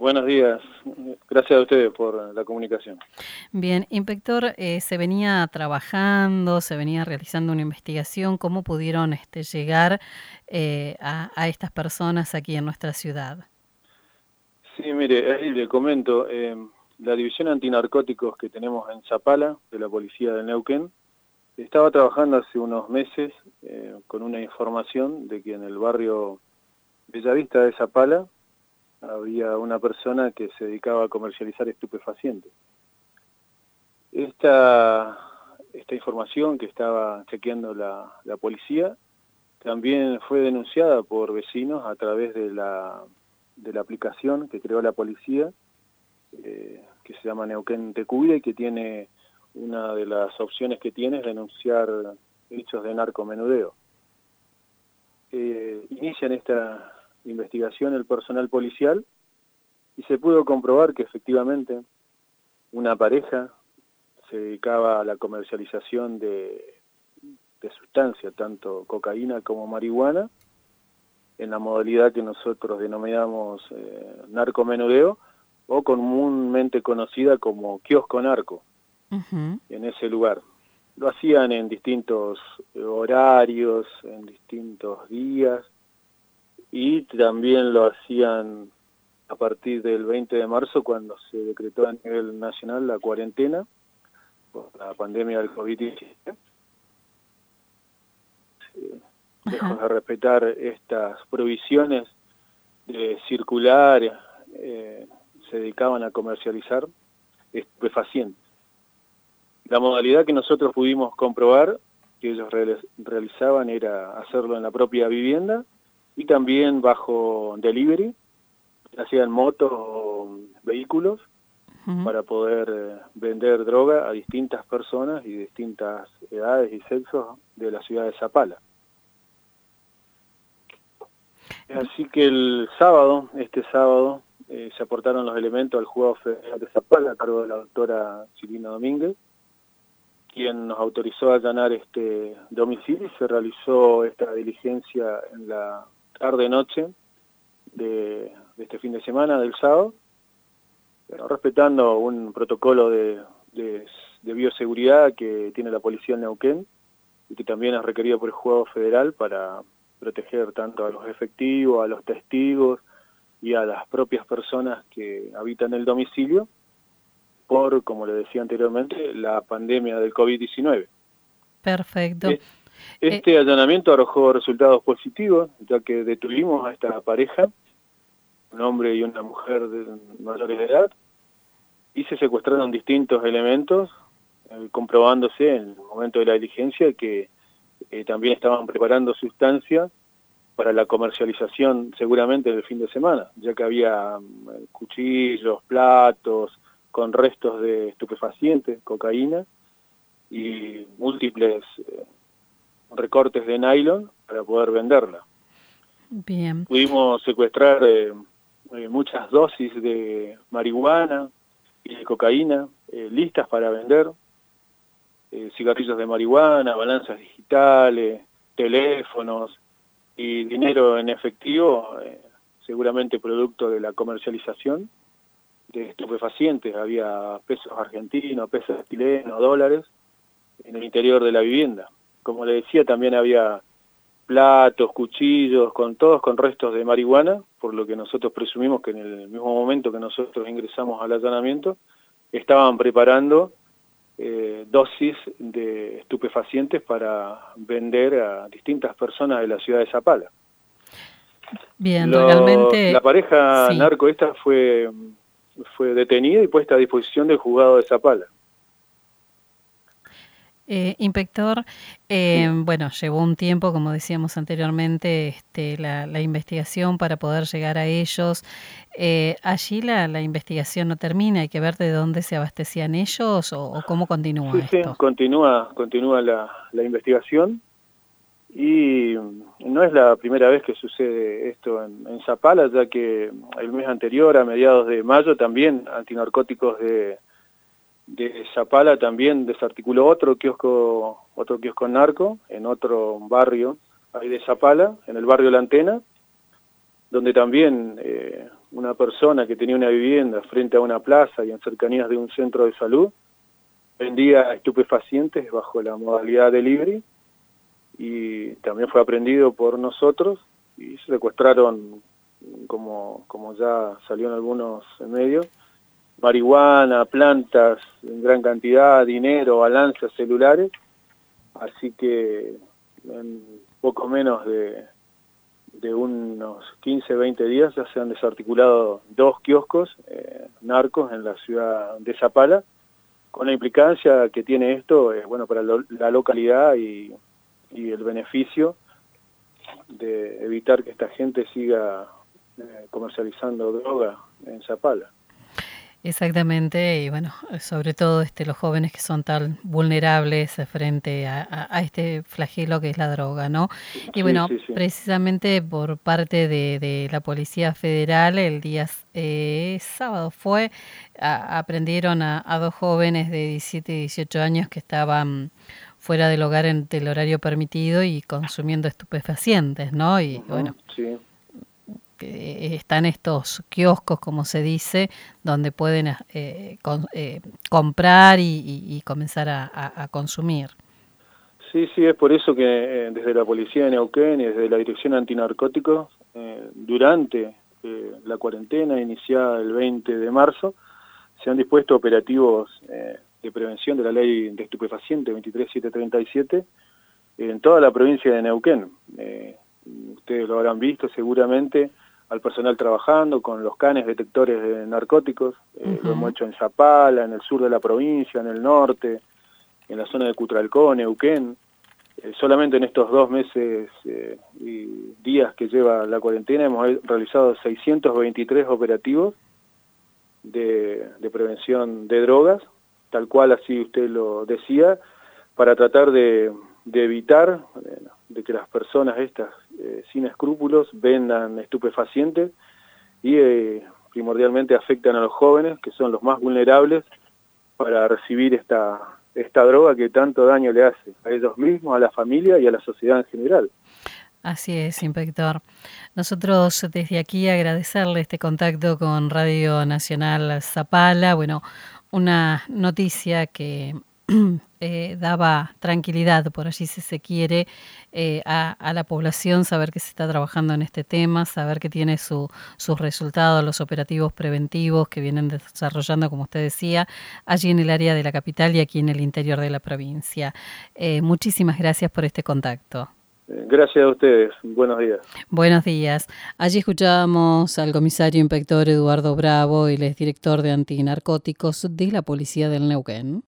Buenos días. Gracias a ustedes por la comunicación. Bien, inspector, se venía trabajando, se venía realizando una investigación. ¿Cómo pudieron llegar a estas personas aquí en nuestra ciudad? Sí, mire, ahí le comento, la división antinarcóticos que tenemos en Zapala, de la policía de Neuquén, estaba trabajando hace unos meses con una información de que en el barrio Bellavista de Zapala había una persona que se dedicaba a comercializar estupefacientes. Esta información que estaba chequeando la policía también fue denunciada por vecinos a través de la aplicación que creó la policía, que se llama Neuquén Te Cuida y que tiene una de las opciones que tiene es denunciar hechos de narcomenudeo. Inician esta investigación el personal policial y se pudo comprobar que efectivamente una pareja se dedicaba a la comercialización de sustancias, tanto cocaína como marihuana, en la modalidad que nosotros denominamos narcomenudeo, o comúnmente conocida como kiosco narco, en ese lugar. Lo hacían en distintos horarios, en distintos días, y también lo hacían a partir del 20 de marzo, cuando se decretó a nivel nacional la cuarentena por la pandemia del COVID-19. Lejos de respetar estas prohibiciones de circular, se dedicaban a comercializar estupefacientes. La modalidad que nosotros pudimos comprobar que ellos realizaban era hacerlo en la propia vivienda y también bajo delivery, hacían motos o vehículos para poder vender droga a distintas personas y distintas edades y sexos de la ciudad de Zapala. Así que este sábado, se aportaron los elementos al Juzgado Federal de Zapala a cargo de la doctora Silvina Domínguez, quien nos autorizó a allanar este domicilio, y se realizó esta diligencia en la tarde-noche de este fin de semana, del sábado, respetando un protocolo de bioseguridad que tiene la policía en Neuquén y que también es requerido por el Juzgado Federal para proteger tanto a los efectivos, a los testigos y a las propias personas que habitan el domicilio por, como le decía anteriormente, la pandemia del COVID-19. Perfecto. Este allanamiento arrojó resultados positivos, ya que detuvimos a esta pareja, un hombre y una mujer de mayores de edad, y se secuestraron distintos elementos, comprobándose en el momento de la diligencia que también estaban preparando sustancias para la comercialización seguramente del fin de semana, ya que había cuchillos, platos con restos de estupefacientes, cocaína y múltiples recortes de nylon para poder venderla. Bien. Pudimos secuestrar muchas dosis de marihuana y de cocaína listas para vender, cigarrillos de marihuana, balanzas digitales, teléfonos y dinero en efectivo, seguramente producto de la comercialización de estupefacientes. Había pesos argentinos, pesos chilenos, dólares en el interior de la vivienda. Como le decía, también había platos, cuchillos, todos con restos de marihuana, por lo que nosotros presumimos que en el mismo momento que nosotros ingresamos al allanamiento, estaban preparando dosis de estupefacientes para vender a distintas personas de la ciudad de Zapala. Bien, realmente La pareja sí. narco esta fue detenida y puesta a disposición del juzgado de Zapala. Inspector, Sí. bueno, llevó un tiempo, como decíamos anteriormente, la investigación para poder llegar a ellos. Allí la investigación no termina, hay que ver de dónde se abastecían ellos o cómo Sí, continúa sí, esto. continúa la investigación, y no es la primera vez que sucede esto en Zapala, ya que el mes anterior, a mediados de mayo, también Antinarcóticos de Zapala también desarticuló otro kiosco narco en otro barrio ahí de Zapala, en el barrio La Antena, donde también una persona que tenía una vivienda frente a una plaza y en cercanías de un centro de salud, vendía estupefacientes bajo la modalidad delivery, y también fue aprendido por nosotros y se secuestraron, como ya salió en algunos medios, marihuana, plantas en gran cantidad, dinero, balanzas, celulares, así que en poco menos de unos 15, 20 días ya se han desarticulado 2 kioscos narcos en la ciudad de Zapala, con la implicancia que tiene esto bueno, para la localidad y el beneficio de evitar que esta gente siga comercializando droga en Zapala. Exactamente, y bueno, sobre todo los jóvenes que son tan vulnerables frente a este flagelo que es la droga, ¿no? Y bueno, Sí. precisamente por parte de la Policía Federal, el día sábado aprendieron a 2 jóvenes de 17 y 18 años que estaban fuera del hogar en el horario permitido y consumiendo estupefacientes, ¿no? Y bueno, sí. Están estos kioscos, como se dice, donde pueden comprar y comenzar a consumir. Sí, es por eso que desde la Policía de Neuquén y desde la Dirección Antinarcóticos, durante la cuarentena iniciada el 20 de marzo, se han dispuesto operativos de prevención de la ley de estupefacientes 23737 en toda la provincia de Neuquén. Ustedes lo habrán visto seguramente, al personal trabajando con los canes detectores de narcóticos. Lo hemos hecho en Zapala, en el sur de la provincia, en el norte, en la zona de Cutralcó, Neuquén. Solamente en estos 2 meses y días que lleva la cuarentena hemos realizado 623 operativos de prevención de drogas, tal cual así usted lo decía, para tratar de evitar de que las personas estas sin escrúpulos vendan estupefacientes y primordialmente afectan a los jóvenes, que son los más vulnerables para recibir esta droga que tanto daño le hace a ellos mismos, a la familia y a la sociedad en general. Así es, inspector. Nosotros desde aquí agradecerle este contacto con Radio Nacional Zapala. Bueno, una noticia que daba tranquilidad, por allí si se quiere, a la población, saber que se está trabajando en este tema, saber que tiene sus resultados, los operativos preventivos que vienen desarrollando, como usted decía, allí en el área de la capital y aquí en el interior de la provincia. Muchísimas gracias por este contacto. Gracias a ustedes. Buenos días. Buenos días. Allí escuchábamos al comisario inspector Eduardo Bravo, él es director de antinarcóticos de la Policía del Neuquén.